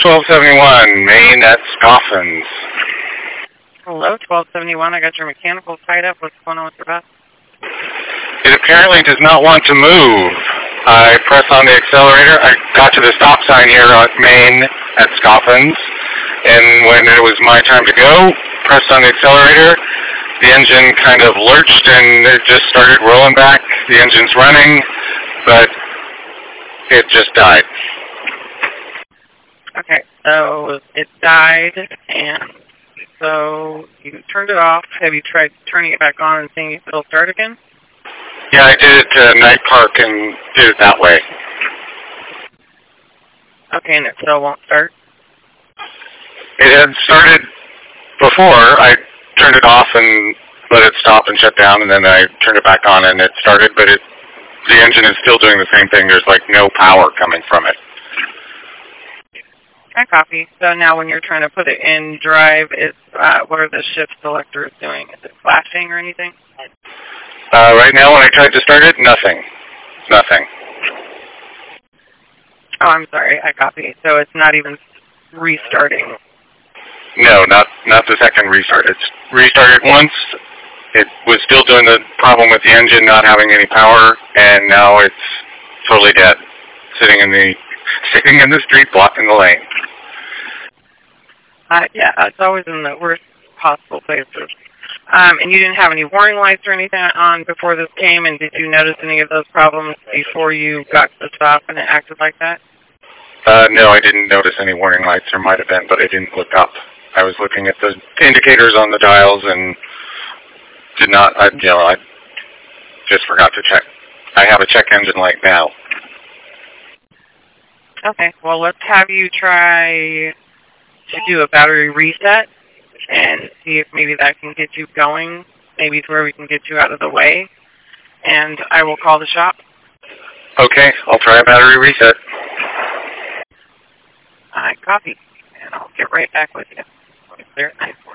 1271, Maine at Scoffins. Hello, 1271. I got your mechanical tied up. What's going on with your bus? It apparently does not want to move. I press on the accelerator. I got to the stop sign here at Maine at Scoffins, and when it was my time to go, pressed on the accelerator. The engine kind of lurched and it just started rolling back. The engine's running, but it just died. Okay, so it died, and so you turned it off. Have you tried turning it back on and seeing if it'll start again? Yeah, I did it to Night Park and did it that way. Okay, and it still won't start? It had started before. I turned it off and let it stop and shut down, and then I turned it back on and it started, but the engine is still doing the same thing. There's like no power coming from it. I copy. So now when you're trying to put it in drive, what are the shift selectors doing? Is it flashing or anything? Right now when I tried to start it, nothing. Nothing. Oh, I'm sorry. I copy. So it's not even restarting. No, not the second restart. It's restarted once. It was still doing the problem with the engine not having any power, and now it's totally dead, sitting in the street blocking the lane. Yeah, it's always in the worst possible places. And you didn't have any warning lights or anything on before this came, and did you notice any of those problems before you got to the stop and it acted like that? No, I didn't notice any warning lights. There might have been, but I didn't look up. I was looking at the indicators on the dials and did not, I just forgot to check. I have a check engine light now. Okay, well, let's have you try to do a battery reset and see if maybe that can get you going, maybe to where we can get you out of the way, and I will call the shop. Okay, I'll try a battery reset. I copy, and I'll get right back with you. Clear at 9:40.